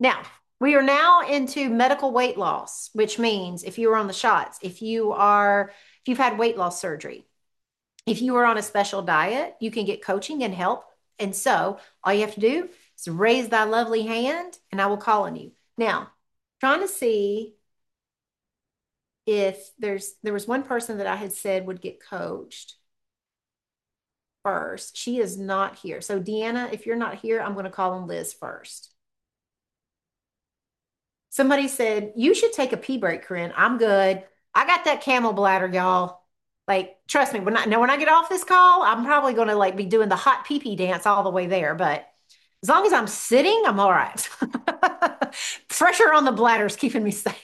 Now, we are now into medical weight loss, which means if you are on the shots, if you've had weight loss surgery, if you are on a special diet, you can get coaching and help. And so all you have to do is raise thy lovely hand and I will call on you. Now, trying to see if there was one person that I had said would get coached first. She is not here. So Deanna, if you're not here, I'm going to call on Liz first. Somebody said, you should take a pee break, Corinne. I'm good. I got that camel bladder, y'all. Like, trust me, when I get off this call, I'm probably gonna like be doing the hot pee pee dance all the way there. But as long as I'm sitting, I'm all right. Pressure on the bladder is keeping me safe.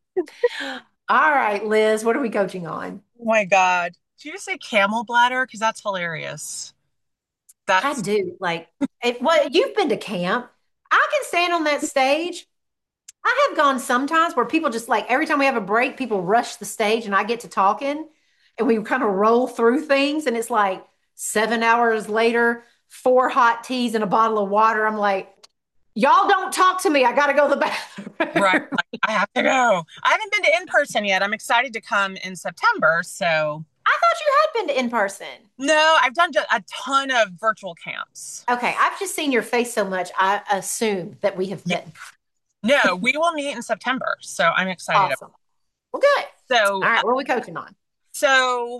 All right, Liz, what are we coaching on? Oh my God. Did you just say camel bladder? Because that's hilarious. I That's do like well, you've been to camp. I can stand on that stage. I have gone sometimes where people just like every time we have a break, people rush the stage and I get to talking and we kind of roll through things. And it's like 7 hours later, four hot teas and a bottle of water. I'm like, y'all don't talk to me. I got to go to the right. bathroom. Like, I have to go. I haven't been to in person yet. I'm excited to come in September. So, I thought you had been to in person. no, I've done a ton of virtual camps. Okay. I've just seen your face so much. I assume that we have Yeah. met. No, we will meet in September. So, I'm excited. Awesome. Well, good. So, All right. What are we coaching on? so,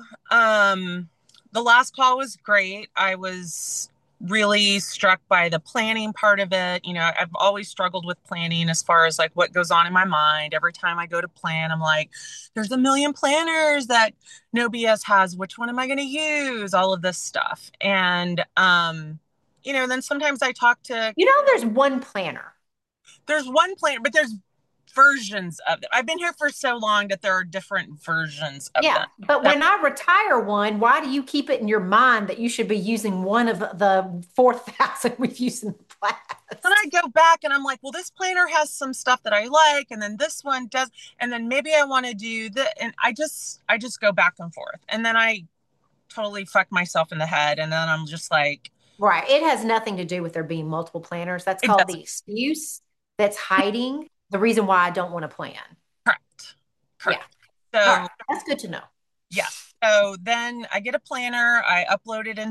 the last call was great. I was really struck by the planning part of it. I've always struggled with planning as far as like what goes on in my mind. Every time I go to plan, I'm like, there's a million planners that No BS has. Which one am I going to use? All of this stuff. And, then sometimes I talk to, You know, there's one planner. there's one planner, but there's versions of them. I've been here for so long that there are different versions of Yeah, them. but That when I retire one, why do you keep it in your mind that you should be using one of the 4,000 we've used in the then past? I go back and I'm like, well, this planner has some stuff that I like, and then this one does, and then maybe I want to do that, and I just go back and forth, and then I totally fuck myself in the head, and then I'm just like, Right. It has nothing to do with there being multiple planners. That's it called doesn't. the excuse that's hiding the reason why I don't want to plan. Correct, Yeah. correct. All right. So That's good to know. yeah, so then I get a planner, I upload it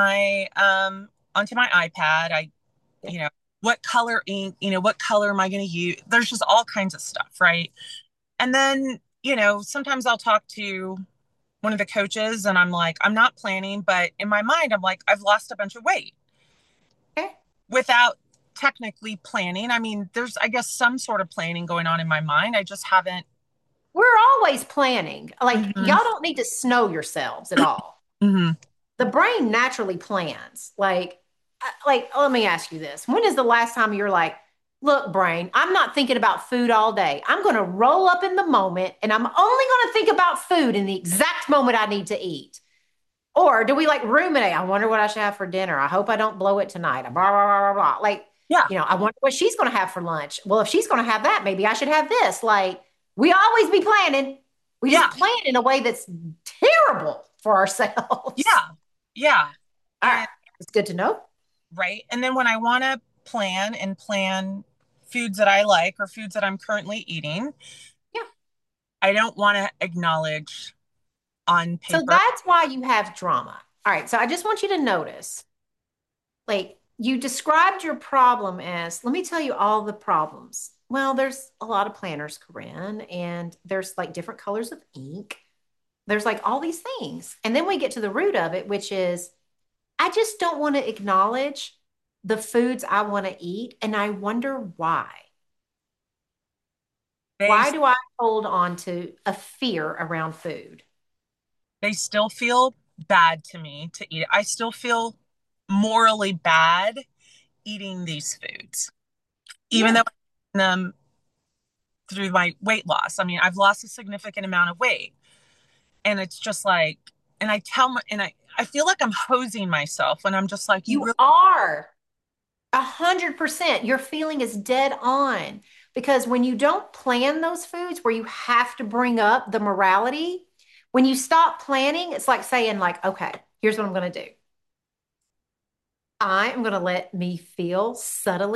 onto my iPad. Yeah. You know, what color ink, what color am I going to use? There's just all kinds of stuff, right? And then, sometimes I'll talk to one of the coaches and I'm like, I'm not planning, but in my mind, I'm like, I've lost a bunch of weight Okay. without technically planning. I mean, there's, I guess, some sort of planning going on in my mind. I just haven't. We're always planning. Like, Hmm. y'all don't need to snow yourselves at all. Hmm. The brain naturally plans. Let me ask you this. When is the last time you're like, look, brain, I'm not thinking about food all day. I'm going to roll up in the moment and I'm only going to think about food in the exact moment I need to eat. Or do we like ruminate? I wonder what I should have for dinner. I hope I don't blow it tonight. Blah, blah, blah, blah, blah. Like, Yeah. I wonder what she's going to have for lunch. Well, if she's going to have that, maybe I should have this. Like, we always be planning. We Yeah. just plan in a way that's terrible for ourselves. Yeah. Yeah. All right. And It's good to know. right. And then when I want to plan foods that I like or foods that I'm currently eating, Yeah. I don't want to acknowledge on So paper. that's why you have drama. All right. So I just want you to notice, like, you described your problem as, let me tell you all the problems. Well, there's a lot of planners, Corinne, and there's like different colors of ink. There's like all these things. And then we get to the root of it, which is, I just don't want to acknowledge the foods I want to eat. And I wonder why. They Why do I hold on to a fear around food? they still feel bad to me to eat it. I still feel morally bad eating these foods, even though Yeah. I'm eating them through my weight loss. I mean, I've lost a significant amount of weight, and it's just like, and I feel like I'm hosing myself when I'm just like, you You really, are 100%. Your feeling is dead on because when you don't plan those foods where you have to bring up the morality, when you stop planning, it's like saying like, okay, here's what I'm going to do. I am going to let me feel subtly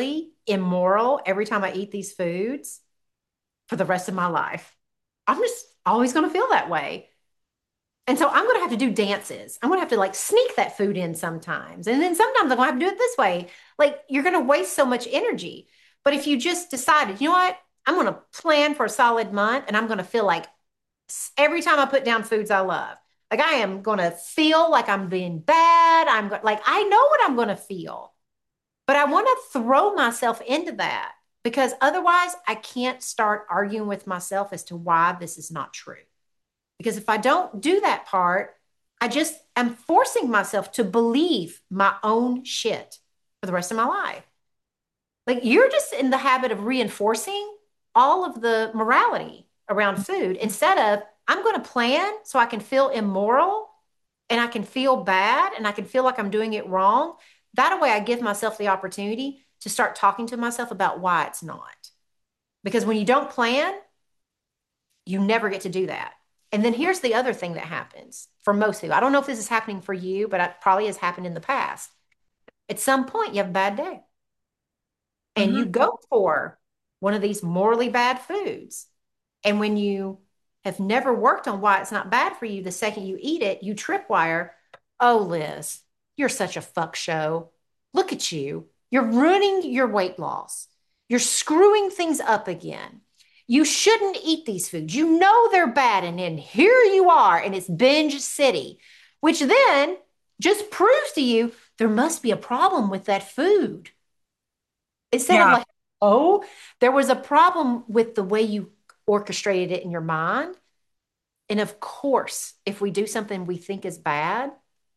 immoral every time I eat these foods for the rest of my life. I'm just always going to feel that way. And so I'm going to have to do dances. I'm going to have to like sneak that food in sometimes. And then sometimes I'm going to have to do it this way. Like you're going to waste so much energy. But if you just decided, you know what? I'm going to plan for a solid month and I'm going to feel like every time I put down foods I love, like I am going to feel like I'm being bad. Like I know what I'm going to feel, but I want to throw myself into that because otherwise I can't start arguing with myself as to why this is not true. Because if I don't do that part, I just am forcing myself to believe my own shit for the rest of my life. Like you're just in the habit of reinforcing all of the morality around food instead of I'm going to plan so I can feel immoral and I can feel bad and I can feel like I'm doing it wrong. That way, I give myself the opportunity to start talking to myself about why it's not. Because when you don't plan, you never get to do that. And then here's the other thing that happens for most people. I don't know if this is happening for you, but it probably has happened in the past. At some point, you have a bad day and Hmm. you go for one of these morally bad foods. And when you have never worked on why it's not bad for you, the second you eat it, you tripwire. Oh, Liz, you're such a fuck show. Look at you. You're ruining your weight loss. You're screwing things up again. You shouldn't eat these foods. You know they're bad. And then here you are, and it's binge city, which then just proves to you there must be a problem with that food. Instead of Yeah. like, oh, there was a problem with the way you orchestrated it in your mind. And of course, if we do something we think is bad,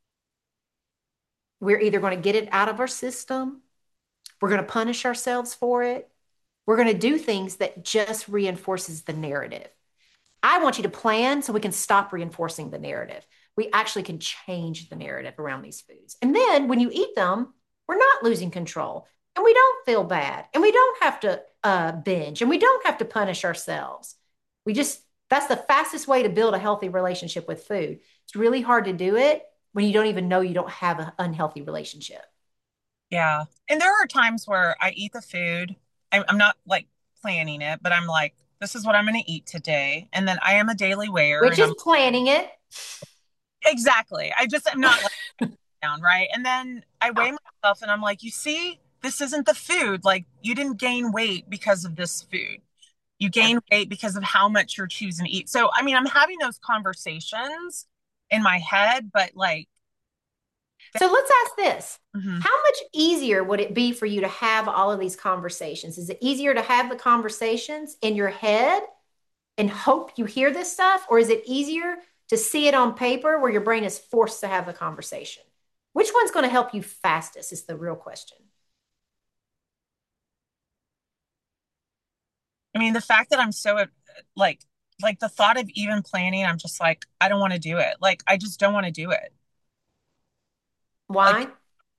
we're either going to get it out of our system, we're going to punish ourselves for it, we're going to do things that just reinforces the narrative. I want you to plan so we can stop reinforcing the narrative. We actually can change the narrative around these foods. And then when you eat them, we're not losing control and we don't feel bad and we don't have to binge and we don't have to punish ourselves. We just, that's the fastest way to build a healthy relationship with food. It's really hard to do it when you don't even know you don't have an unhealthy relationship, Yeah. And there are times where I eat the food. I'm not like planning it, but I'm like, this is what I'm going to eat today. And then I am a daily weigher which and is I'm planning it. exactly. I just am not like down, right? And then I weigh myself and I'm like, you see, this isn't the food. Like you didn't gain weight because of this food. You Yeah. gain weight because of how much you're choosing to eat. So, I mean, I'm having those conversations in my head, but like, So let's ask this. mhm. How much easier would it be for you to have all of these conversations? Is it easier to have the conversations in your head and hope you hear this stuff? Or is it easier to see it on paper where your brain is forced to have the conversation? Which one's going to help you fastest is the real question. I mean, the fact that I'm so like, like the thought of even planning, I'm just like, I don't want to do it. Like, I just don't want to do it. Like, Why?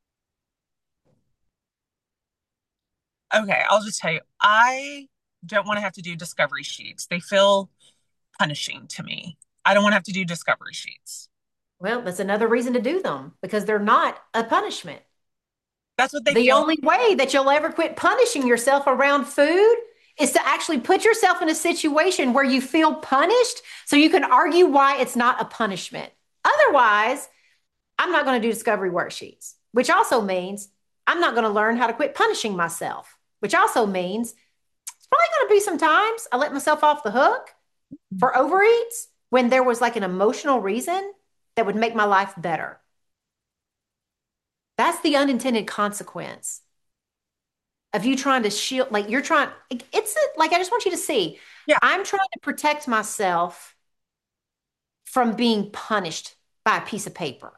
okay, I'll just tell you, I don't want to have to do discovery sheets. They feel punishing to me. I don't want to have to do discovery sheets. Well, that's another reason to do them because they're not a punishment. That's what they The feel. only way that you'll ever quit punishing yourself around food is to actually put yourself in a situation where you feel punished so you can argue why it's not a punishment. Otherwise, I'm not going to do discovery worksheets, which also means I'm not going to learn how to quit punishing myself, which also means it's probably going to be some times I let myself off the hook for overeats when there was like an emotional reason that would make my life better. That's the unintended consequence of you trying to shield, like you're trying, like, I just want you to see, Yeah. I'm trying to protect myself from being punished by a piece of paper.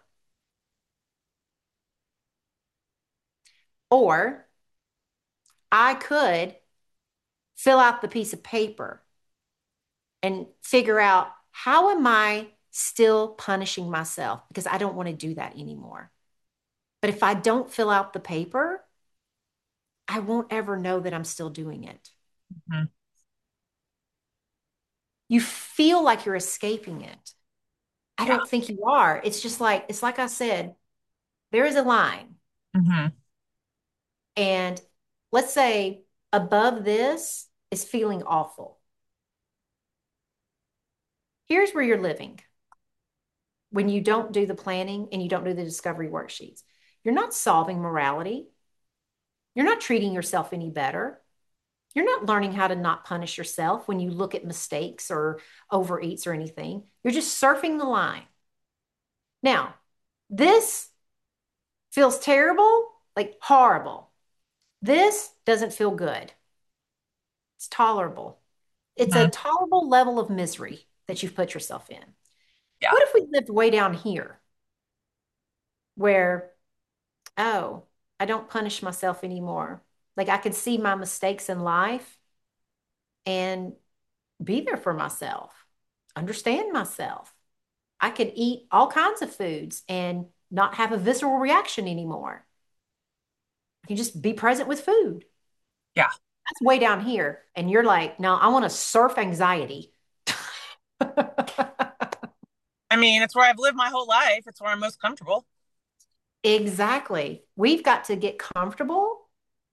Or I could fill out the piece of paper and figure out how am I still punishing myself because I don't want to do that anymore. But if I don't fill out the paper, I won't ever know that I'm still doing it. Mhm. You feel like you're escaping it. I Yeah. don't think you are. It's like I said, there is a line. Hmm. And let's say above this is feeling awful. Here's where you're living when you don't do the planning and you don't do the discovery worksheets. You're not solving morality. You're not treating yourself any better. You're not learning how to not punish yourself when you look at mistakes or overeats or anything. You're just surfing the line. Now, this feels terrible, like horrible. This doesn't feel good. It's tolerable. It's a Mhm. tolerable level of misery that you've put yourself in. Yeah. What if we lived way down here where, oh, I don't punish myself anymore? Like I could see my mistakes in life and be there for myself, understand myself. I could eat all kinds of foods and not have a visceral reaction anymore. I can just be present with food. Yeah. That's way down here. And you're like, no, I want to surf anxiety. I mean, it's where I've lived my whole life. It's where I'm most comfortable. Exactly. We've got to get comfortable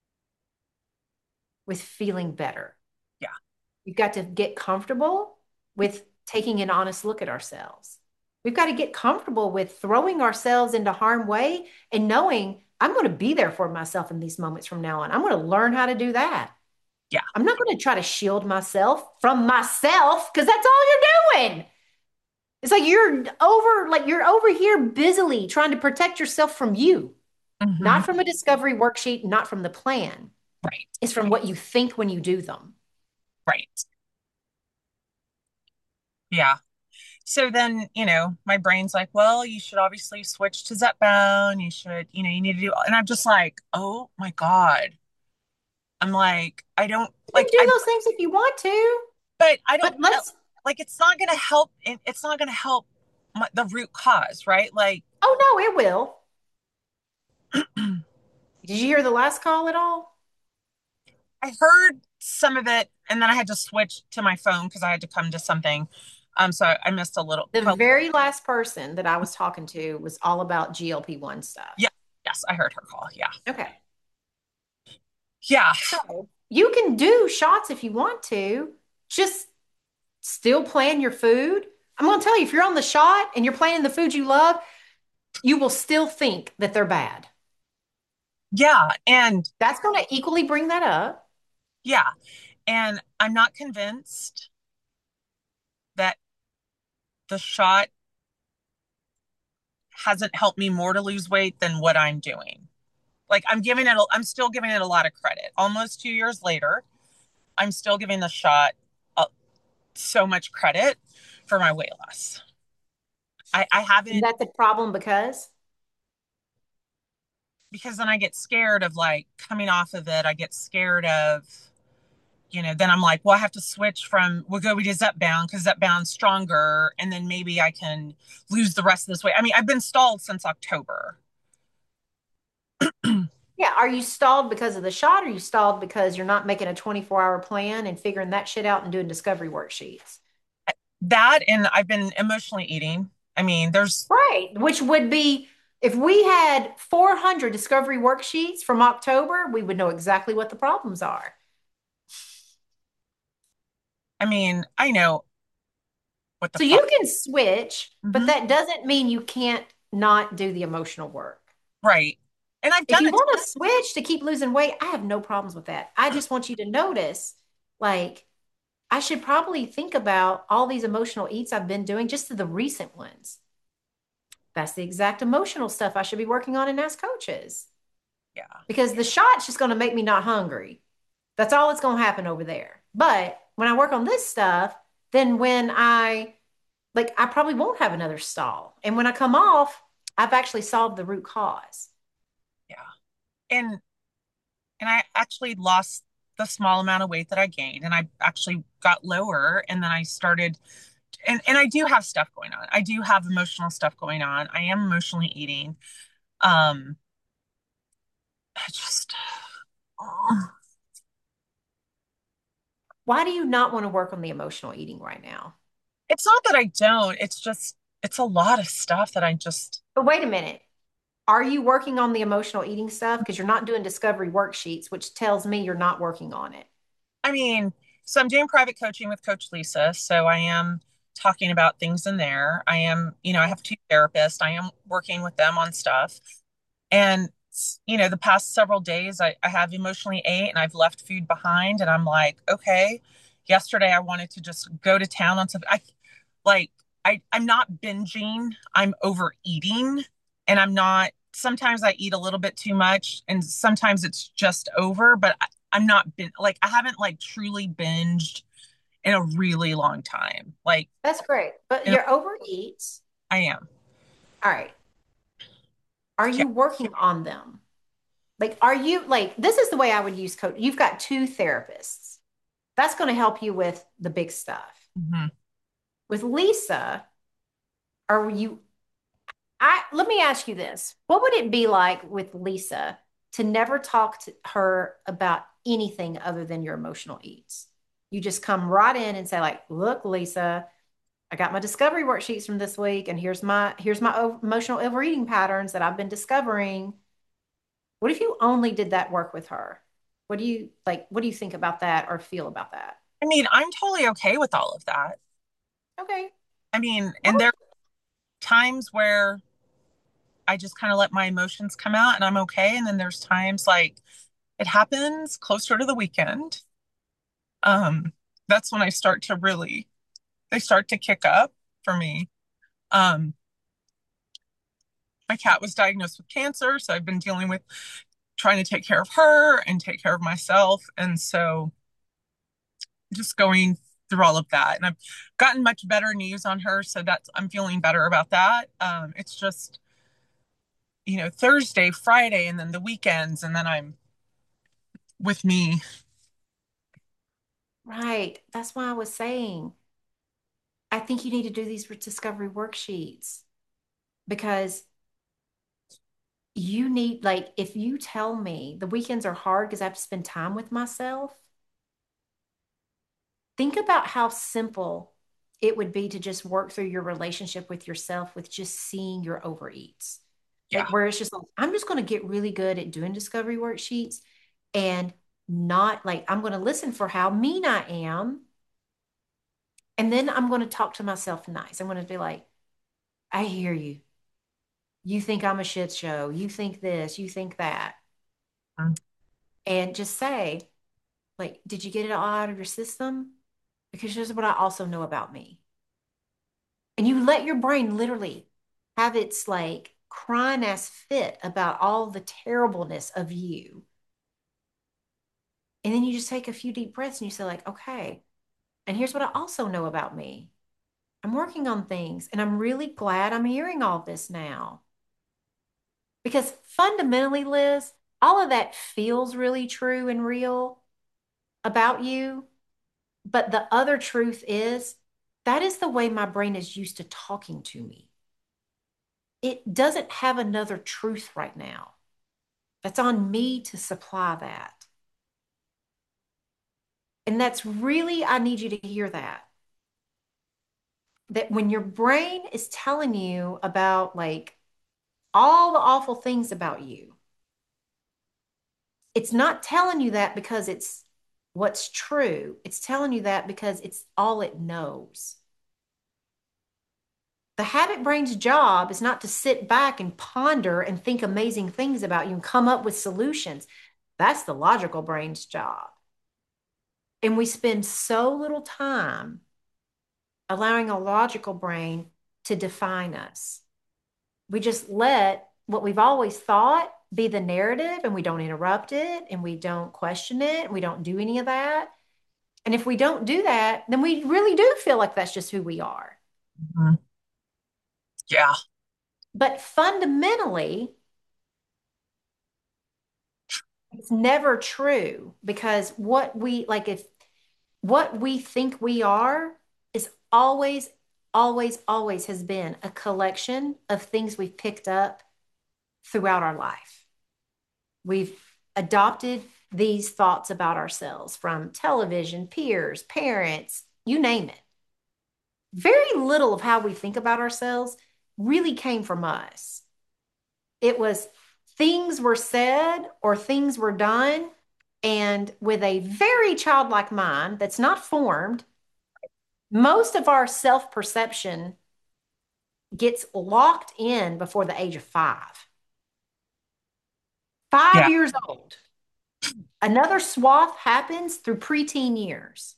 with feeling better. Yeah. We've got to get comfortable with taking an honest look at ourselves. We've got to get comfortable with throwing ourselves into harm way and knowing I'm going to be there for myself in these moments from now on. I'm going to learn how to do that. Yeah. I'm not going to try to shield myself from myself because that's all you're doing. It's like you're over here busily trying to protect yourself from you, Hmm. not from a discovery worksheet, not from the plan. Right. It's from what you think when you do them. Right. Yeah. So then, my brain's like, well, you should obviously switch to Zepbound. You should, you need to do, and I'm just like, oh my God. I'm like, I don't You like, can do those things if you want to, but I but don't let's, like, it's not going to help. It's not going to help the root cause, right? Like, oh no, it will. Did you hear the last call at all? I heard some of it and then I had to switch to my phone because I had to come to something. So I missed a little. The Well, very last person that I was talking to was all about GLP-1 stuff. yeah, yes, I heard her call. Yeah. Okay. Yeah. So you can do shots if you want to, just still plan your food. I'm going to tell you, if you're on the shot and you're planning the food you love, you will still think that they're bad. Yeah. And That's going to equally bring that up. yeah. And I'm not convinced that the shot hasn't helped me more to lose weight than what I'm doing. Like I'm still giving it a lot of credit. Almost 2 years later, I'm still giving the shot uh, so much credit for my weight loss. I And haven't, that's a problem because, because then I get scared of like coming off of it. I get scared of, then I'm like, well, I have to switch from Wegovy to Zepbound because Zepbound's stronger. And then maybe I can lose the rest of this weight. I mean, I've been stalled since October. yeah, are you stalled because of the shot or are you stalled because you're not making a 24-hour plan and figuring that shit out and doing discovery worksheets? That and I've been emotionally eating. I mean, Right, which would be if we had 400 discovery worksheets from October, we would know exactly what the problems are. I mean, I know what the So problem. you can switch, but Hmm. that doesn't mean you can't not do the emotional work. Right. And I've If done you it. want to switch to keep losing weight, I have no problems with that. I just want you to notice, like, I should probably think about all these emotional eats I've been doing, just the recent ones. That's the exact emotional stuff I should be working on in Ask Coaches Yeah. because the shot's just going to make me not hungry. That's all that's going to happen over there. But when I work on this stuff, then I probably won't have another stall. And when I come off, I've actually solved the root cause. Yeah. And I actually lost the small amount of weight that I gained and I actually got lower and then I started and I do have stuff going on. I do have emotional stuff going on. I am emotionally eating. Um I just oh, Why do you not want to work on the emotional eating right now? it's not that I don't. It's just it's a lot of stuff that I just But wait a minute. Are you working on the emotional eating stuff? Because you're not doing discovery worksheets, which tells me you're not working on it. I mean, so I'm doing private coaching with Coach Lisa. So I am talking about things in there. I am, I have two therapists. I am working with them on stuff. And, the past several days, I have emotionally ate and I've left food behind. And I'm like, okay, yesterday I wanted to just go to town on something. Like, I'm not binging, I'm overeating. And sometimes I eat a little bit too much and sometimes it's just over, but I'm not been like, I haven't like truly binged in a really long time. Like, That's great. But you know, your overeats. I am. All right. Are Yeah. you working on them? Like, are you like, this is the way I would use coach. You've got two therapists. That's going to help you with the big stuff. Mhm. With Lisa, are you, let me ask you this. What would it be like with Lisa to never talk to her about anything other than your emotional eats? You just come right in and say, like, look, Lisa, I got my discovery worksheets from this week, and here's my emotional overeating patterns that I've been discovering. What if you only did that work with her? What do you like? What do you think about that or feel about that? I mean, I'm totally okay with all of that. Okay. I mean, and there are times where I just kind of let my emotions come out and I'm okay. And then there's times like it happens closer to the weekend. Um, that's when they start to kick up for me. Um, my cat was diagnosed with cancer, so I've been dealing with trying to take care of her and take care of myself. And so just going through all of that. And I've gotten much better news on her, so I'm feeling better about that. It's just, Thursday, Friday, and then the weekends, and then I'm with me. Right. That's why I was saying, I think you need to do these discovery worksheets because you need, like, if you tell me the weekends are hard because I have to spend time with myself, think about how simple it would be to just work through your relationship with yourself with just seeing your overeats. Yeah. Like, where it's just like, I'm just going to get really good at doing discovery worksheets and not like, I'm going to listen for how mean I am. And then I'm going to talk to myself nice. I'm going to be like, I hear you. You think I'm a shit show. You think this, you think that. And just say, like, did you get it all out of your system? Because here's what I also know about me. And you let your brain literally have its like crying ass fit about all the terribleness of you. And then you just take a few deep breaths and you say, like, okay, and here's what I also know about me. I'm working on things and I'm really glad I'm hearing all this now. Because fundamentally, Liz, all of that feels really true and real about you. But the other truth is that is the way my brain is used to talking to me. It doesn't have another truth right now. That's on me to supply that. And that's really, I need you to hear that. That when your brain is telling you about like all the awful things about you, it's not telling you that because it's what's true. It's telling you that because it's all it knows. The habit brain's job is not to sit back and ponder and think amazing things about you and come up with solutions. That's the logical brain's job. And we spend so little time allowing a logical brain to define us. We just let what we've always thought be the narrative and we don't interrupt it and we don't question it. And we don't do any of that. And if we don't do that, then we really do feel like that's just who we are. Mhm. Yeah. But fundamentally, it's never true because what we like, if what we think we are is always, always, always has been a collection of things we've picked up throughout our life. We've adopted these thoughts about ourselves from television, peers, parents, you name it. Very little of how we think about ourselves really came from us. It was things were said or things were done. And with a very childlike mind that's not formed, most of our self perception gets locked in before the age of 5. Five Yeah. years old. Another swath happens through preteen years.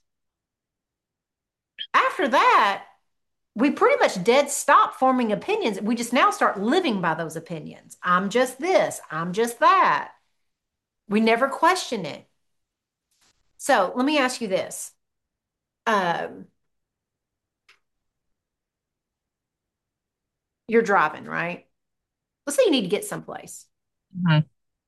After that, we pretty much dead stop forming opinions. We just now start living by those opinions. I'm just this, I'm just that. We never question it. So let me ask you this. Um, you're driving, right? Let's say you need to get someplace. Mhm.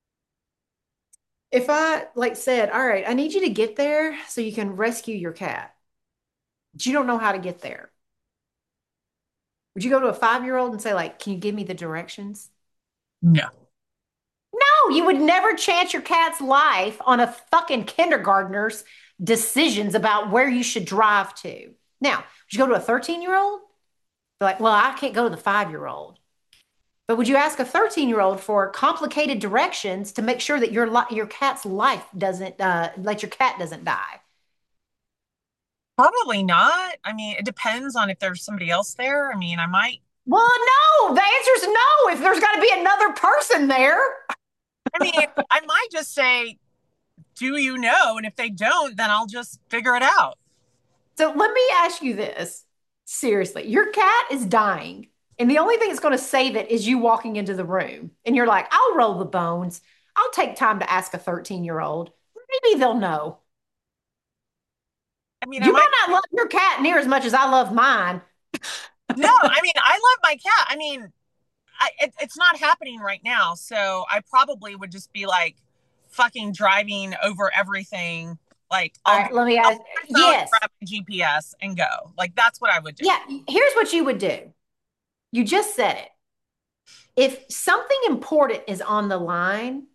If I like said, all right, I need you to get there so you can rescue your cat, but you don't know how to get there. Would you go to a 5-year-old and say, like, can you give me the directions? No. No, you would never chance your cat's life on a fucking kindergartner's decisions about where you should drive to. Now, would you go to a 13-year-old? Be like, well, I can't go to the 5-year-old. But would you ask a 13-year-old for complicated directions to make sure that your cat's life doesn't let your cat doesn't die? Probably not. I mean, it depends on if there's somebody else there. I mean, I might. Well, no. The answer is no. If there's got to be another person there. I mean, I might just say, "Do you know?" And if they don't, then I'll just figure it out. So let me ask you this. Seriously, your cat is dying, and the only thing that's going to save it is you walking into the room. And you're like, I'll roll the bones. I'll take time to ask a 13-year-old. Maybe they'll know. I mean, I You might. might not love your cat near as much as I love mine. No, I mean, I love my cat. I mean, it's not happening right now, so I probably would just be like fucking driving over everything. Like All right, let me I'll ask. put my phone, Yes. grab my GPS, and go. Like that's what I would do. Yeah. Here's what you would do. You just said it. If something important is on the line,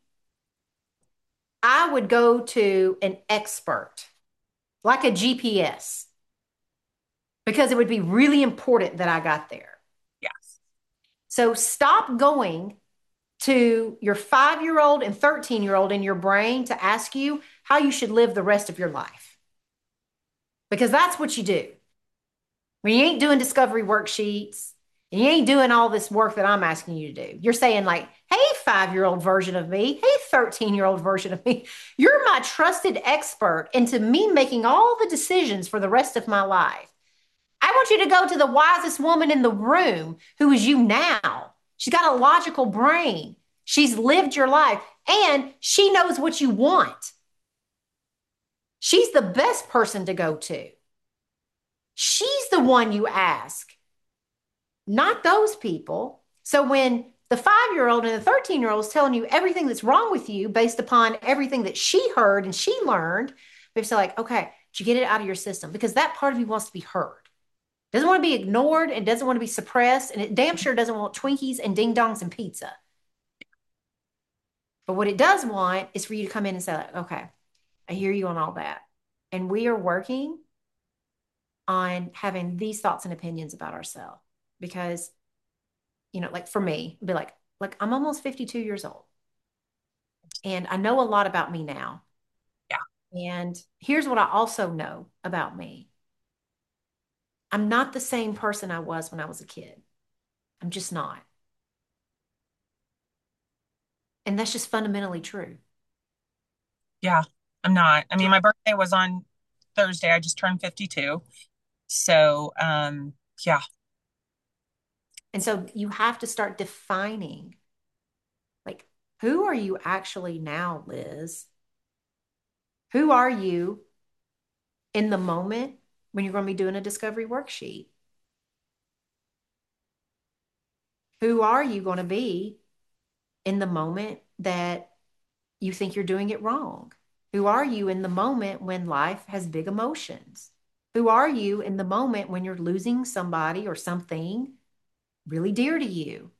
I would go to an expert, like a GPS, because it would be really important that I got there. Yes. So stop going to your 5-year-old and 13-year-old in your brain to ask you how you should live the rest of your life. Because that's what you do. When you ain't doing discovery worksheets and you ain't doing all this work that I'm asking you to do. You're saying, like, hey, 5-year-old version of me, hey, 13-year-old version of me, you're my trusted expert into me making all the decisions for the rest of my life. I want you to go to the wisest woman in the room, who is you now. She's got a logical brain. She's lived your life and she knows what you want. She's the best person to go to. She's the one you ask, not those people. So when the 5-year-old and the 13-year-old is telling you everything that's wrong with you based upon everything that she heard and she learned, we have to say, like, okay, did you get it out of your system? Because that part of you wants to be heard. Doesn't want to be ignored and doesn't want to be suppressed. And it damn sure doesn't want Twinkies and ding dongs and pizza. But what it does want is for you to come in and say, like, okay, I hear you on all that. And we are working on having these thoughts and opinions about ourselves. Because, like for me, be like I'm almost 52 years old. And I know a lot about me now. Yeah. And here's what I also know about me. I'm not the same person I was when I was a kid. I'm just not. And that's just fundamentally true. Yeah. I'm not. I mean, my birthday was on Thursday. I just turned 52. So, yeah. And so you have to start defining, like, who are you actually now, Liz? Who are you in the moment when you're going to be doing a discovery worksheet? Who are you going to be in the moment that you think you're doing it wrong? Who are you in the moment when life has big emotions? Who are you in the moment when you're losing somebody or something really dear to you?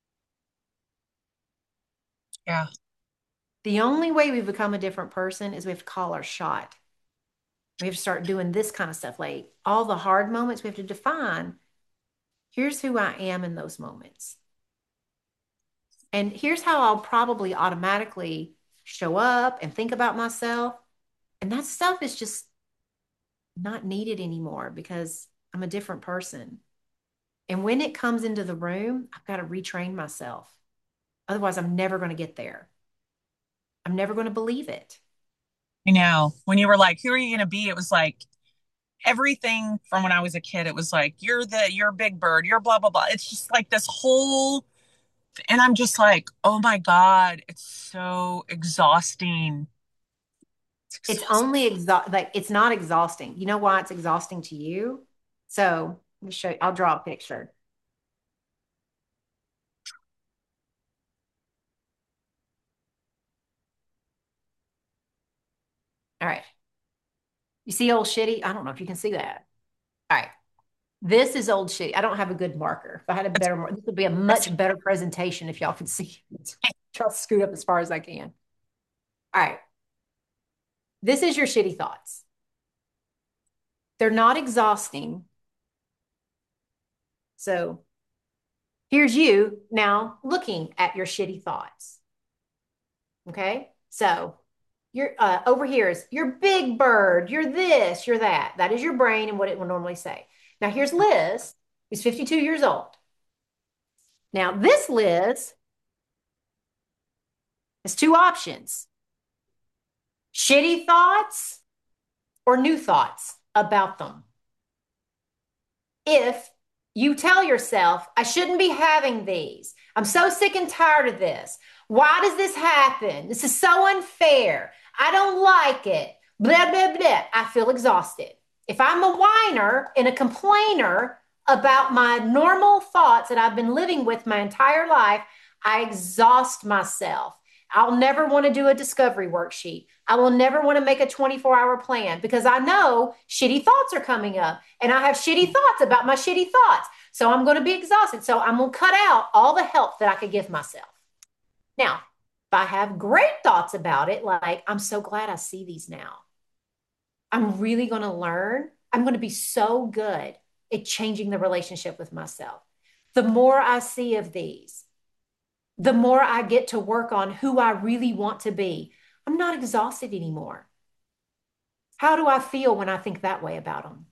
Yeah. The only way we become a different person is we have to call our shot. We have to start doing this kind of stuff. Like all the hard moments, we have to define, here's who I am in those moments. And here's how I'll probably automatically show up and think about myself. And that stuff is just not needed anymore because I'm a different person. And when it comes into the room, I've got to retrain myself. Otherwise, I'm never going to get there. I'm never going to believe it. You know, when you were like, who are you going to be? It was like everything from when I was a kid. It was like, you're Big Bird, you're blah, blah, blah. It's just like this whole, and I'm just like, oh my God, it's so exhausting. It's It's exhausting. only like it's not exhausting. You know why it's exhausting to you? So let me show you. I'll draw a picture. All right. You see old shitty? I don't know if you can see that. All right. This is old shitty. I don't have a good marker. If I had a It's better marker, this would be a much depressing. better presentation if y'all could see it. Try to scoot up as far as I can. All right. This is your shitty thoughts. They're not exhausting. So here's you now looking at your shitty thoughts. Okay. So you're over here is your big bird, you're this, you're that. That is your brain and what it will normally say. Now here's Liz, who's 52 years old. Now this Liz has two options: shitty thoughts or new thoughts about them. If you tell yourself, I shouldn't be having these, I'm so sick and tired of this. Why does this happen? This is so unfair. I don't like it. Blah, blah, blah. I feel exhausted. If I'm a whiner and a complainer about my normal thoughts that I've been living with my entire life, I exhaust myself. I'll never want to do a discovery worksheet. I will never want to make a 24-hour plan because I know shitty thoughts are coming up and I have shitty thoughts about my shitty thoughts. So I'm going to be exhausted. So I'm going to cut out all the help that I could give myself. Now, if I have great thoughts about it, like I'm so glad I see these now, I'm really going to learn. I'm going to be so good at changing the relationship with myself. The more I see of these, the more I get to work on who I really want to be. I'm not exhausted anymore. How do I feel when I think that way about them?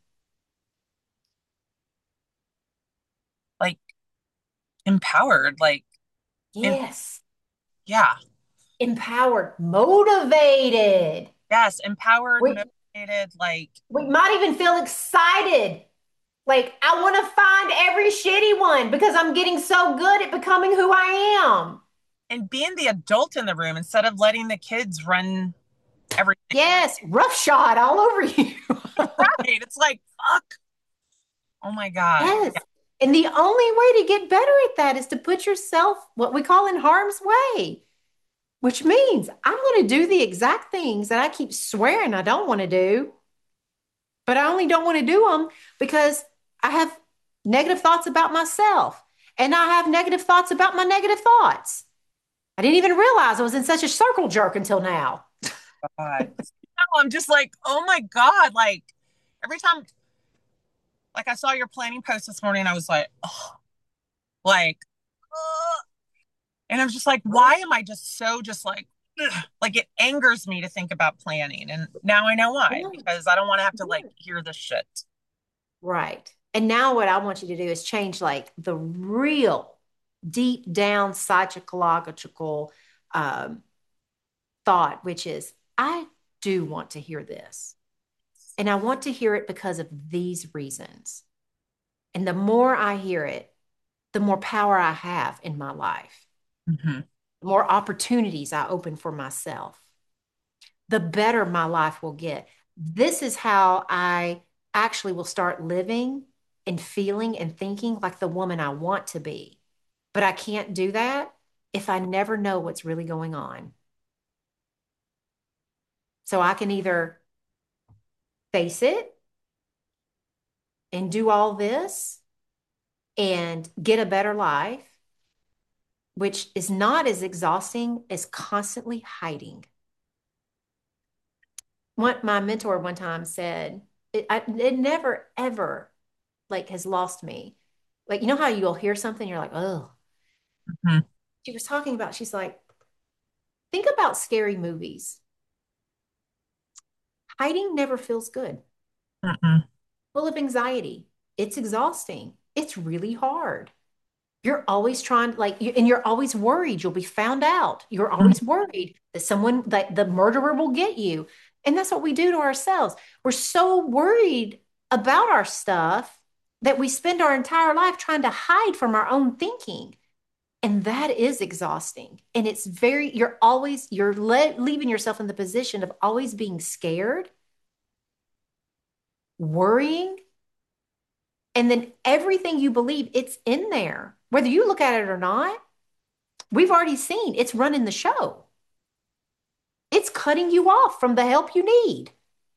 Like empowered, like, in, Yes, yeah, empowered, motivated. yes, empowered, We motivated, like, we might even feel excited. Like I want to find every shitty one because I'm getting so good at becoming who I am. and being the adult in the room instead of letting the kids run everything. Yes, rough shot all over you. Right. It's like, fuck. Oh my God. Yes. Yeah. And the only way to get better at that is to put yourself what we call in harm's way, which means I'm going to do the exact things that I keep swearing I don't want to do, but I only don't want to do them because I have negative thoughts about myself and I have negative thoughts about my negative thoughts. I didn't even realize I was in such a circle jerk until now. God. No, I'm just like, oh my God. Like every time, like I saw your planning post this morning, I was like, oh, like, ugh. And I'm just like, why am I just so just like, ugh. Like it angers me to think about planning. And now I know why, Yeah. because I don't want to have to like hear this shit. Right. And now what I want you to do is change like the real deep down psychological um, thought, which is, I do want to hear this. And I want to hear it because of these reasons. And the more I hear it, the more power I have in my life, Mm-hmm. the more opportunities I open for myself, the better my life will get. This is how I actually will start living and feeling and thinking like the woman I want to be. But I can't do that if I never know what's really going on. So I can either face it and do all this and get a better life, which is not as exhausting as constantly hiding. What my mentor one time said, it never ever like has lost me. Like, you know how you'll hear something, you're like, oh, Mm-hmm. she was talking about, she's like, think about scary movies. Hiding never feels good. Mm-mm. Full of anxiety. It's exhausting. It's really hard. You're always trying, like, and you're always worried you'll be found out. You're always worried that someone, that the murderer will get you. And that's what we do to ourselves. We're so worried about our stuff that we spend our entire life trying to hide from our own thinking. And that is exhausting. And it's very, leaving yourself in the position of always being scared, worrying, and then everything you believe, it's in there. Whether you look at it or not, we've already seen it's running the show. It's cutting you off from the help you need.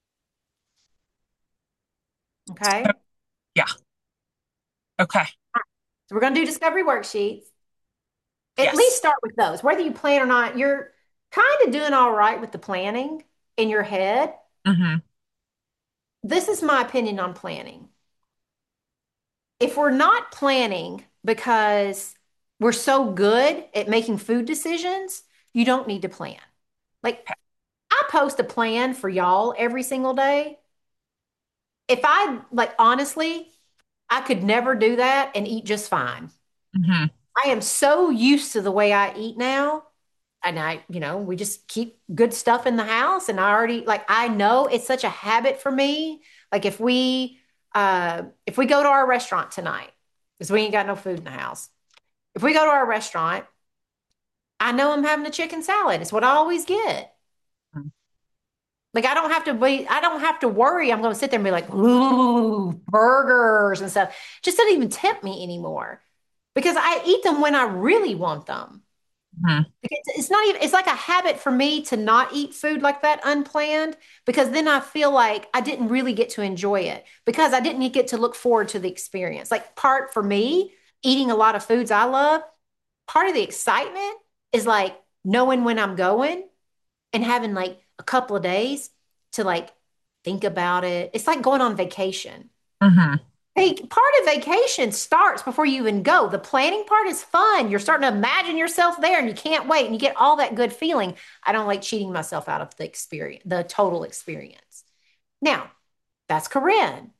Okay. Yeah. Okay. So we're going to do discovery worksheets. At least Yes. start with those. Whether you plan or not, you're kind of doing all right with the planning in your head. Hmm. This is my opinion on planning. If we're not planning because we're so good at making food decisions, you don't need to plan. Like, I post a plan for y'all every single day. If I, like, honestly, I could never do that and eat just fine. Hmm. I am so used to the way I eat now. And we just keep good stuff in the house. And I already, like, I know it's such a habit for me. Like, if we go to our restaurant tonight, because we ain't got no food in the house. If we go to our restaurant, I know I'm having a chicken salad. It's what I always get. Like, I don't have to worry. I'm going to sit there and be like, ooh, burgers and stuff. Just doesn't even tempt me anymore because I eat them when I really want them. Hmm. It's not even, it's like a habit for me to not eat food like that unplanned because then I feel like I didn't really get to enjoy it because I didn't get to look forward to the experience. Like, part for me, eating a lot of foods I love, part of the excitement is like knowing when I'm going and having like a couple of days to like think about it. It's like going on vacation. Hmm. Hey, part of vacation starts before you even go. The planning part is fun. You're starting to imagine yourself there and you can't wait and you get all that good feeling. I don't like cheating myself out of the experience, the total experience. Now, that's Corinne.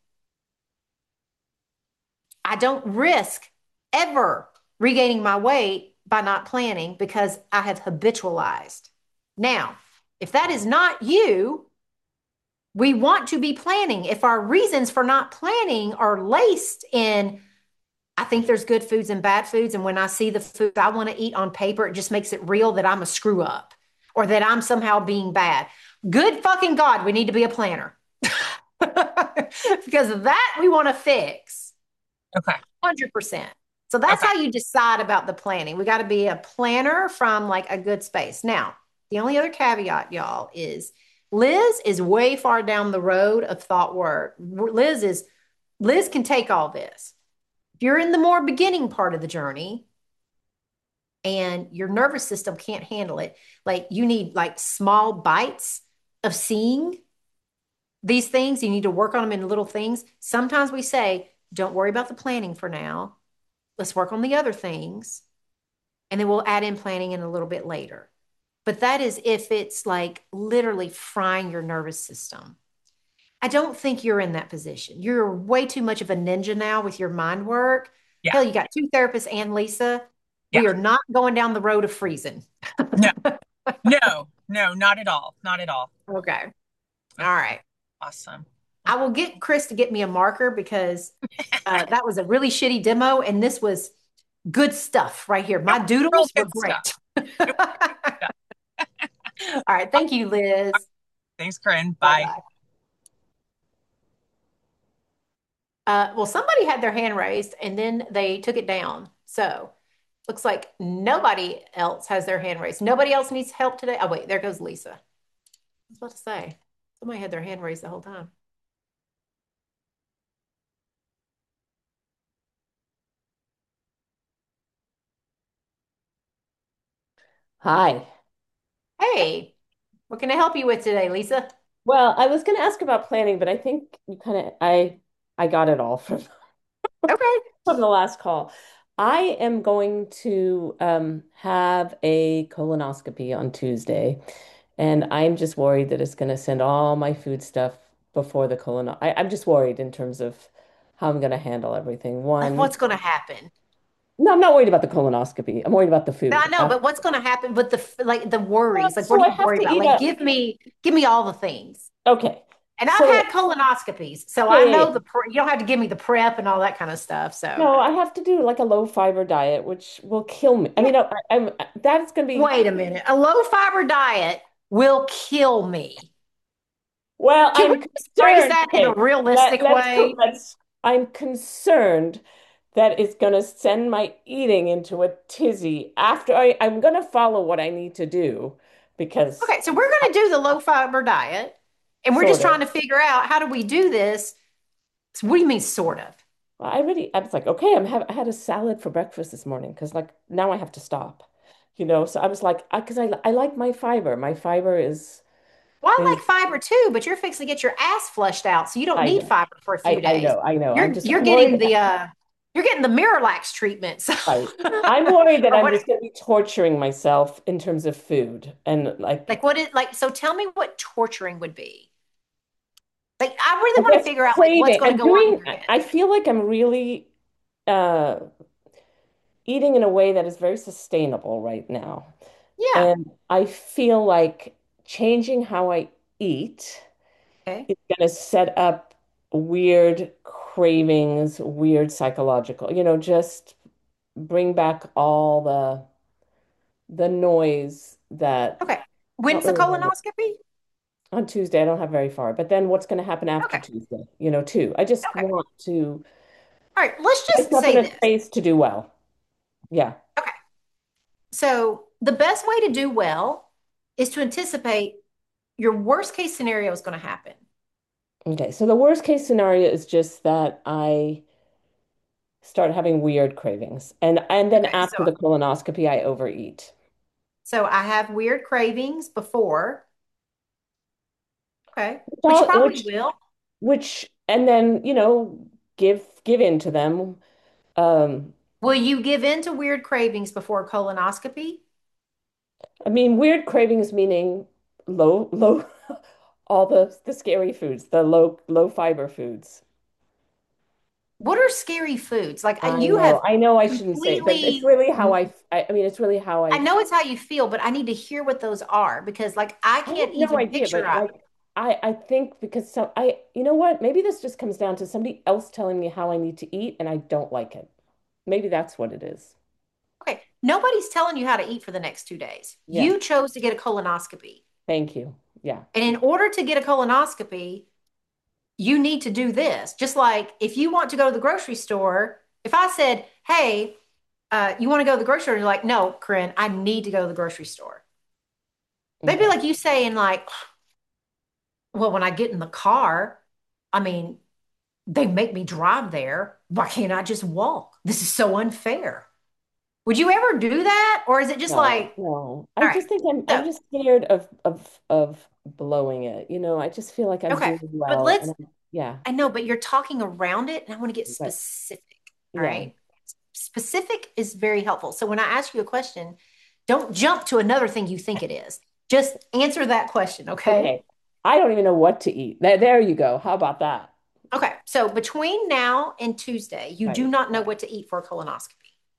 I don't risk ever regaining my weight by not planning because I have habitualized. Now, if that is not you, we want to be planning. If our reasons for not planning are laced in, I think there's good foods and bad foods, and when I see the food I want to eat on paper, it just makes it real that I'm a screw up or that I'm somehow being bad. Good fucking God, we need to be a planner because that we want to fix. Okay. 100%. So that's Okay. how you decide about the planning. We got to be a planner from like a good space. Now, the only other caveat, y'all, is Liz is way far down the road of thought work. Liz can take all this. If you're in the more beginning part of the journey and your nervous system can't handle it, like you need like small bites of seeing these things, you need to work on them in little things. Sometimes we say, don't worry about the planning for now. Let's work on the other things. And then we'll add in planning in a little bit later. But that is if it's like literally frying your nervous system. I don't think you're in that position. You're way too much of a ninja now with your mind work. Yeah. Hell, you got two therapists and Lisa. Yeah. We are not going down the road of freezing. No, no, no, not at all. Not at all. Okay. All Okay. right. Awesome. I will get Chris to get me a marker because that was a really shitty demo, and this was good stuff right here. It My was real doodles were good stuff. great. It was good stuff. All right. Thank you, Liz. Thanks, Corinne. Bye Bye. bye. Well, somebody had their hand raised and then they took it down. So looks like nobody else has their hand raised. Nobody else needs help today. Oh, wait, there goes Lisa. I was about to say, somebody had their hand raised the whole time. Hi. Hey, what can I help you with today, Lisa? Well, I was going to ask about planning, but I think you kind of I got it all from Okay. from the last call. I am going to have a colonoscopy on Tuesday, and I'm just worried that it's going to send all my food stuff before the colon. I'm just worried in terms of how I'm going to handle everything. Like, One, what's going to happen? no, I'm not worried about the colonoscopy. I'm worried about the I food. know, but what's going to happen with the worries? Like, what So do I you have worry to about? eat Like, a. give me all the things. Okay, And I've so had colonoscopies, so yeah, I yeah, yeah. know you don't have to give me the prep and all that kind of stuff. So, No, I have to do like a low fiber diet, which will kill me. I yeah. mean, I'm that's going to be. Wait a minute. A low fiber diet will kill me. Well, Can we I'm just phrase concerned. that in a Okay, realistic way? let's. I'm concerned that it's going to send my eating into a tizzy after I'm going to follow what I need to do because Okay, so we're going to do the low fiber diet, and we're just sort of. trying to figure out how do we do this. So what do you mean, sort of? I was like, okay, I had a salad for breakfast this morning because like now I have to stop, So I was like, because I like my fiber. My fiber Well, I is like fiber too, but you're fixing to get your ass flushed out, so you don't I need know, fiber for a few days. I know. You're I'm worried. getting the Miralax treatment. So Right. I'm worried that or I'm what just going to be torturing myself in terms of food. And like, like what is like so tell me what torturing would be. Like I I really want to guess figure out like what's craving. going to go on in your head. I feel like I'm really uh, eating in a way that is very sustainable right now. Yeah. And I feel like changing how I eat Okay. is going to set up weird cravings, weird psychological, just bring back all the noise that Okay. I don't When's the really know. colonoscopy? On Tuesday, I don't have very far. But then what's going to happen after Okay. Tuesday, too? I just Okay. want to All right. Let's just myself in say a this. space to do well. Yeah. Okay. So the best way to do well is to anticipate your worst case scenario is going to happen. Okay. So the worst case scenario is just that I start having weird cravings. And then Okay. after the colonoscopy, I overeat. So I have weird cravings before. Okay. Which Which you all probably will. which and then, give in to them. Um, Will you give in to weird cravings before a colonoscopy? I mean, weird cravings meaning low all the scary foods, the low fiber foods. What are scary foods? Like I you have know, I shouldn't say it, but it's completely, really how I mean, it's really how I I know it's how you feel, but I need to hear what those are because like I I have can't no even idea, picture but out. like I think because you know what? Maybe this just comes down to somebody else telling me how I need to eat and I don't like it. Maybe that's what it is. Okay. Nobody's telling you how to eat for the next 2 days. Yeah. You chose to get a colonoscopy. Thank you. Yeah. And in order to get a colonoscopy, you need to do this. Just like if you want to go to the grocery store, if I said, hey, you want to go to the grocery store? You're like, no, Corinne, I need to go to the grocery store. They'd be Okay. like you saying, like, well, when I get in the car, I mean, they make me drive there. Why can't I just walk? This is so unfair. Would you ever do that? Or is it just No, like, no. I all right, just think I'm so, just scared of blowing it. I just feel like I'm okay, doing but well and let's, yeah. I know, but you're talking around it and I want to get Right. specific. All Yeah. right. Specific is very helpful. So when I ask you a question, don't jump to another thing you think it is. Just answer that question. Okay. Okay. I don't even know what to eat. There you go. How about that? Okay. So between now and Tuesday, you do Right. not know what to eat for a colonoscopy.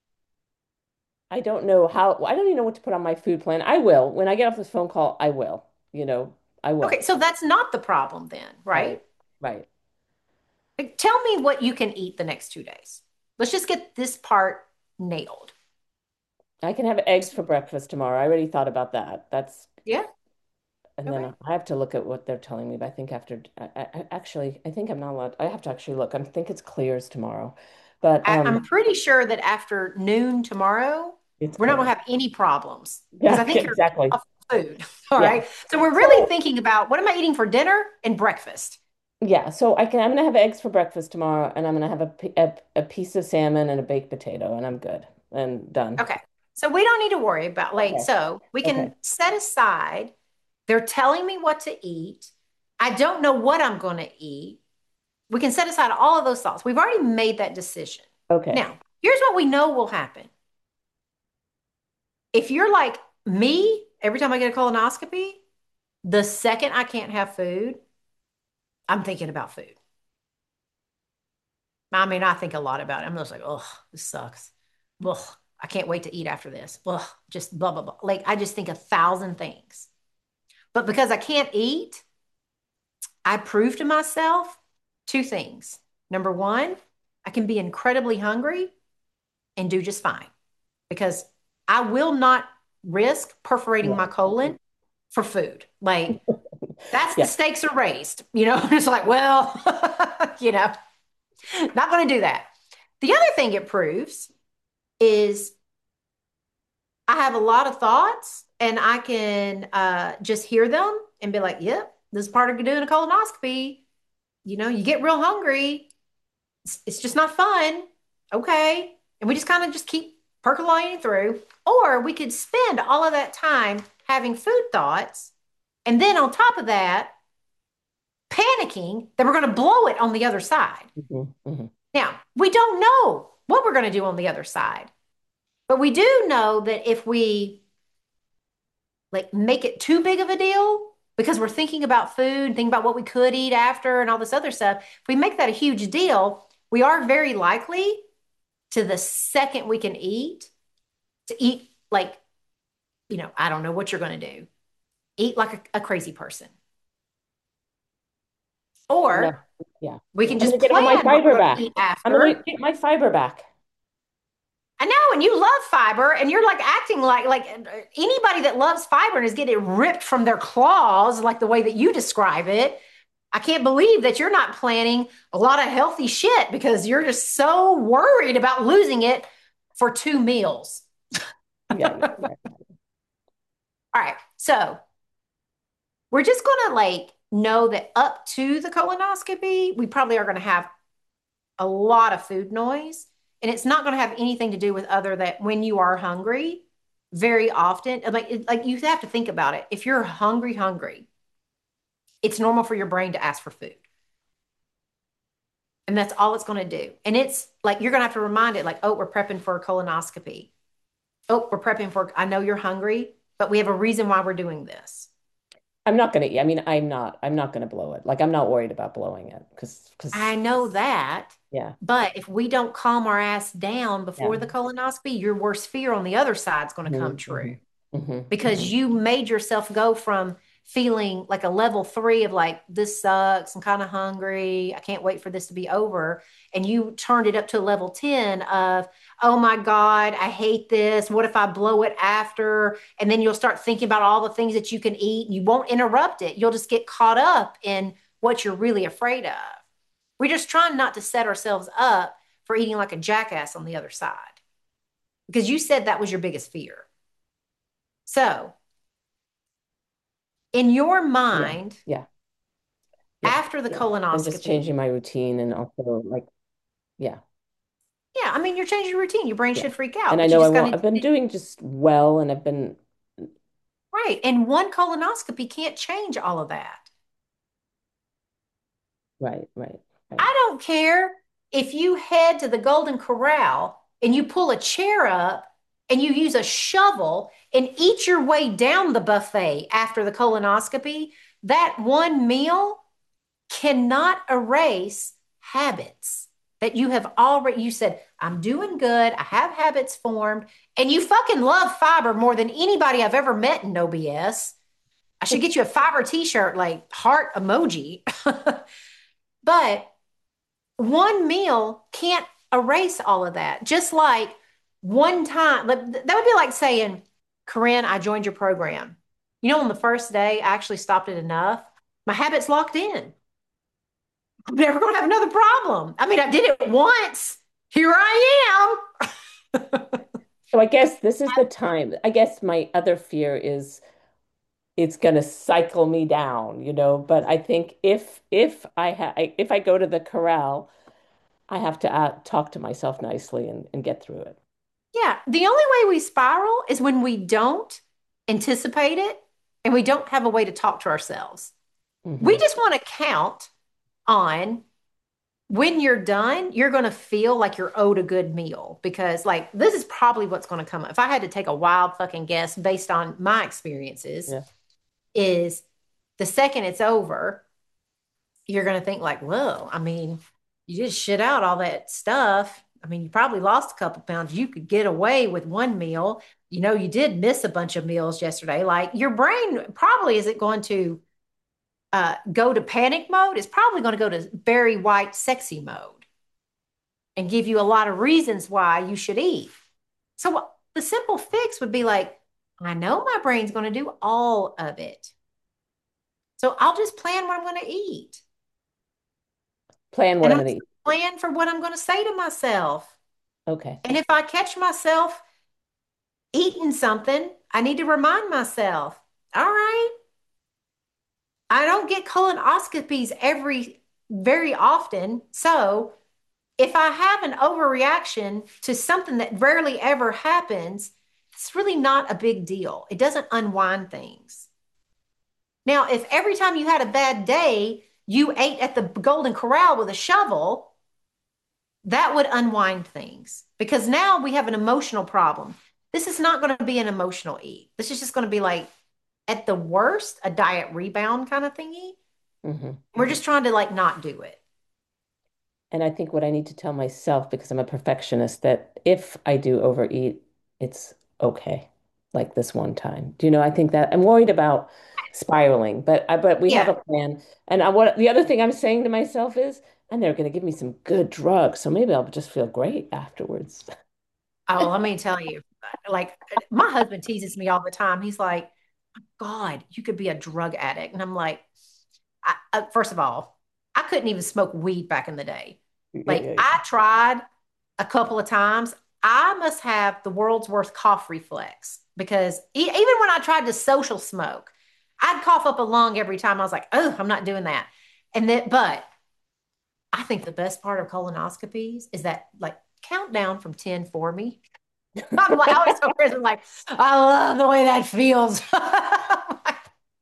I don't know I don't even know what to put on my food plan. I will. When I get off this phone call, I will. I Okay. will. So that's not the problem then, Right. right? Right. Like, tell me what you can eat the next 2 days. Let's just get this part nailed. I can have eggs for breakfast tomorrow. I already thought about that. Yeah. And then Okay. I have to look at what they're telling me. But I think I think I'm not allowed. I have to actually look. I think it's clears tomorrow, but I'm pretty sure that after noon tomorrow, it's we're not going clear. to have any problems because I Yeah, think you're exactly. off food. All Yeah. right. So we're really So thinking about what am I eating for dinner and breakfast? yeah, so I'm gonna have eggs for breakfast tomorrow, and I'm gonna have a piece of salmon and a baked potato, and I'm good and done. Okay. So we don't need to worry about like, Okay. so we Okay. can set aside, they're telling me what to eat. I don't know what I'm going to eat. We can set aside all of those thoughts. We've already made that decision. Okay. Now, Here's what we know will happen. If you're like me, every time I get a colonoscopy, the second I can't have food, I'm thinking about food. I mean, I think a lot about it. I'm just like, oh, this sucks. Ugh, I can't wait to eat after this. Ugh, just blah, blah, blah. Like, I just think 1,000 things. But because I can't eat, I prove to myself two things. Number one, I can be incredibly hungry and do just fine because I will not risk perforating my Yeah. colon for food. Like, that's the Yeah. stakes are raised. It's like, well, you know, not going to do that. The other thing it proves is I have a lot of thoughts and I can just hear them and be like, yep, this is part of doing a colonoscopy. You get real hungry. It's just not fun. Okay. And we just kind of just keep percolating through. Or we could spend all of that time having food thoughts. And then on top of that, panicking that we're going to blow it on the other side. Mhm, mhm. Now, we don't know what we're going to do on the other side, but we do know that if we like make it too big of a deal because we're thinking about food, thinking about what we could eat after and all this other stuff, if we make that a huge deal, we are very likely to the second we can eat to eat like, I don't know what you're going to do. Eat like a crazy person. Yeah. Or Yeah. we can I'm just gonna get all my plan what fiber we're going to back. eat I'm gonna after. get my fiber back. I know, and you love fiber, and you're like acting like anybody that loves fiber and is getting it ripped from their claws, like the way that you describe it. I can't believe that you're not planning a lot of healthy shit because you're just so worried about losing it for 2 meals. Yeah. Yeah. All right, so we're just gonna like know that up to the colonoscopy, we probably are gonna have a lot of food noise. And it's not going to have anything to do with other that when you are hungry, very often, like you have to think about it. If you're hungry, it's normal for your brain to ask for food. And that's all it's going to do. And it's like you're going to have to remind it, like, oh, we're prepping for a colonoscopy. Oh, we're prepping for, I know you're hungry, but we have a reason why we're doing this. I'm not gonna, I mean, I'm not gonna blow it. Like I'm not worried about blowing it because I know that. yeah. But if we don't calm our ass down Yeah. before the colonoscopy, your worst fear on the other side is going to come Mhm, true. mhm, mhm, Because mhm. you made yourself go from feeling like a level 3 of like, this sucks, I'm kind of hungry, I can't wait for this to be over. And you turned it up to level 10 of, oh my God, I hate this. What if I blow it after? And then you'll start thinking about all the things that you can eat. You won't interrupt it. You'll just get caught up in what you're really afraid of. We're just trying not to set ourselves up for eating like a jackass on the other side. Because you said that was your biggest fear. So, in your Yeah. mind, Yeah. Yeah. after the Yeah. And just colonoscopy, changing my routine and also like, yeah. yeah, I mean, you're changing your routine. Your brain Yeah. should freak out, And I but you know just got to, I've been doing just well and I've been right. And one colonoscopy can't change all of that. right, right, right. I don't care if you head to the Golden Corral and you pull a chair up and you use a shovel and eat your way down the buffet after the colonoscopy. That one meal cannot erase habits that you have already. You said, I'm doing good. I have habits formed. And you fucking love fiber more than anybody I've ever met in No BS. I should get you a fiber t-shirt, like heart emoji. But one meal can't erase all of that. Just like one time, that would be like saying, Corinne, I joined your program. On the first day, I actually stopped it enough. My habits locked in. I'm never going to have another problem. I mean, I did it once. Here I am. So I guess this is the time. I guess my other fear is it's going to cycle me down, but I think if I go to the corral, I have to talk to myself nicely and get through it. Yeah, the only way we spiral is when we don't anticipate it and we don't have a way to talk to ourselves. We Hmm. just want to count on when you're done, you're going to feel like you're owed a good meal because, like, this is probably what's going to come up. If I had to take a wild fucking guess based on my experiences, Yeah. is the second it's over, you're going to think, like, well, I mean, you just shit out all that stuff. I mean, you probably lost a couple pounds. You could get away with one meal. You know, you did miss a bunch of meals yesterday. Like, your brain probably isn't going to go to panic mode. It's probably going to go to Barry White sexy mode and give you a lot of reasons why you should eat. So the simple fix would be like, I know my brain's going to do all of it. So I'll just plan what I'm going to eat. Plan what And I'm I going to eat. plan for what I'm going to say to myself. Okay. And if I catch myself eating something, I need to remind myself, all right, I don't get colonoscopies very often. So if I have an overreaction to something that rarely ever happens, it's really not a big deal. It doesn't unwind things. Now, if every time you had a bad day, you ate at the Golden Corral with a shovel, that would unwind things because now we have an emotional problem. This is not going to be an emotional eat. This is just going to be like, at the worst, a diet rebound kind of thingy. Hmm. We're just trying to like not do it. And I think what I need to tell myself, because I'm a perfectionist, that if I do overeat, it's okay. Like this one time. Do you know, I think that I'm worried about spiraling, but we have Yeah. a plan. And what the other thing I'm saying to myself is, and they're going to give me some good drugs, so maybe I'll just feel great afterwards. Oh, let me tell you, like my husband teases me all the time. He's like, God, you could be a drug addict. And I'm like, first of all, I couldn't even smoke weed back in the day. Yeah, Like yeah, I tried a couple of times. I must have the world's worst cough reflex because even when I tried to social smoke, I'd cough up a lung every time. I was like, oh, I'm not doing that. But I think the best part of colonoscopies is that like count down from 10 for me. I'm like, I always tell Chris, I'm like, I love the way that feels. I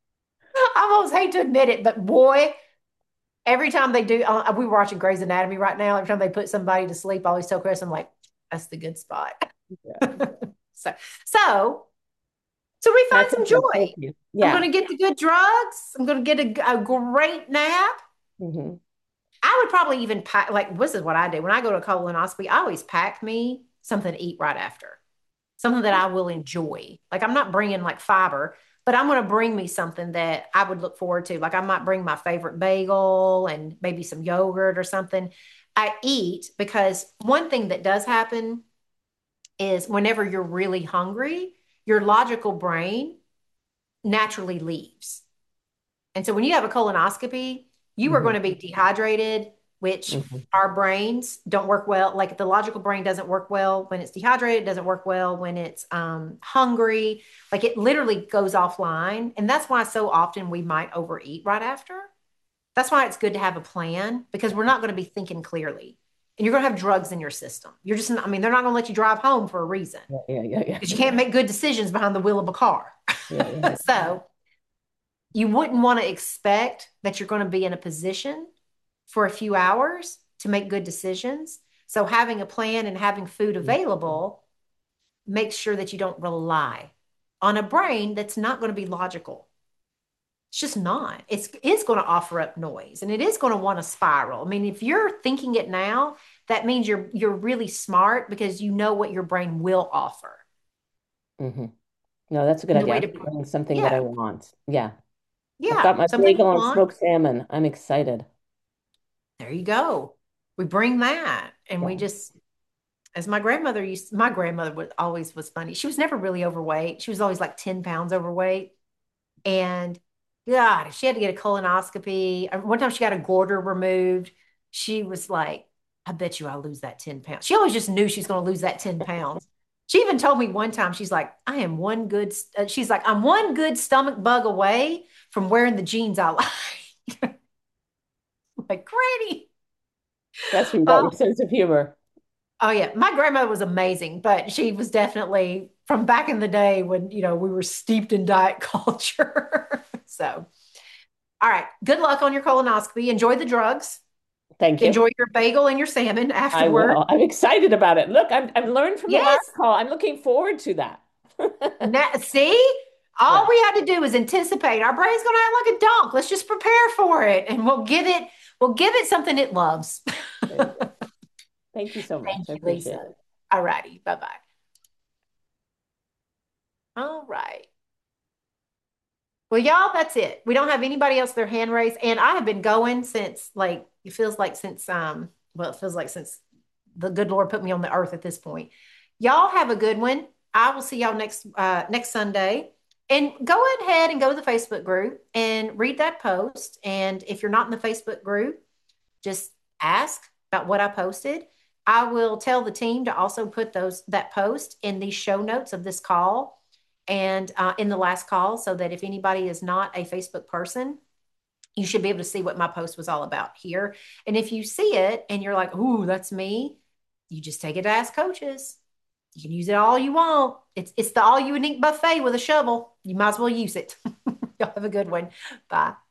almost hate to admit it, but boy, every time they do, we were watching Grey's Anatomy right now. Every time they put somebody to sleep, I always tell Chris, I'm like, that's the good spot. yeah. So, so, so we find That's some okay. Thank joy. you. I'm Yeah. going to get the good drugs. I'm going to get a great nap. Hmm. I would probably even pack, like, this is what I do. When I go to a colonoscopy, I always pack me something to eat right after, something that I will enjoy. Like, I'm not bringing like fiber, but I'm going to bring me something that I would look forward to. Like, I might bring my favorite bagel and maybe some yogurt or something. I eat because one thing that does happen is whenever you're really hungry, your logical brain naturally leaves. And so when you have a colonoscopy, you are going Hmm. to be dehydrated, which Hmm. our brains don't work well. Like the logical brain doesn't work well when it's dehydrated, it doesn't work well when it's hungry. Like it literally goes offline. And that's why so often we might overeat right after. That's why it's good to have a plan because we're not going to be thinking clearly. And you're going to have drugs in your system. You're just, I mean, they're not going to let you drive home for a reason Yeah, yeah, yeah, yeah. because you can't make good decisions behind the wheel of a car. Yeah, yeah, So you wouldn't want to expect that you're going to be in a position for a few hours to make good decisions. So having a plan and having food yeah. available makes sure that you don't rely on a brain that's not going to be logical. It's just not. It's going to offer up noise and it is going to want to spiral. I mean, if you're thinking it now, that means you're really smart because you know what your brain will offer. Hmm. No, that's a good And the idea. way I'm to, doing something that I yeah, want. Yeah. I've yeah, got my something you bagel and want. smoked salmon. I'm excited. There you go. We bring that and we Yeah. just, as my grandmother was funny. She was never really overweight. She was always like 10 pounds overweight. And God, she had to get a colonoscopy. One time she got a goiter removed. She was like, I bet you I'll lose that 10 pounds. She always just knew she's going to lose that 10 pounds. She even told me one time, she's like, I'm one good stomach bug away from wearing the jeans I like. Like, Granny. That's where you got your Oh, sense of humor. oh yeah, my grandmother was amazing, but she was definitely from back in the day when, we were steeped in diet culture. So, all right, good luck on your colonoscopy. Enjoy the drugs. Thank you. Enjoy your bagel and your salmon I afterward. will. I'm excited about it. Look, I'm learned from the last Yes. call. I'm looking forward to that. Now, see, all Yeah. we had to do was anticipate. Our brain's gonna act like a donk. Let's just prepare for it, and we'll give it something it loves. Very good. Thank you so Thank much. I you, appreciate Lisa. it. All righty. Bye bye. All right. Well, y'all, that's it. We don't have anybody else their hand raised, and I have been going since like it feels like since well, it feels like since the good Lord put me on the earth at this point. Y'all have a good one. I will see y'all next Sunday. And go ahead and go to the Facebook group and read that post. And if you're not in the Facebook group, just ask about what I posted. I will tell the team to also put that post in the show notes of this call and in the last call, so that if anybody is not a Facebook person, you should be able to see what my post was all about here. And if you see it and you're like, "Ooh, that's me," you just take it to Ask Coaches. You can use it all you want. It's the all you can eat buffet with a shovel. You might as well use it. Y'all have a good one. Bye.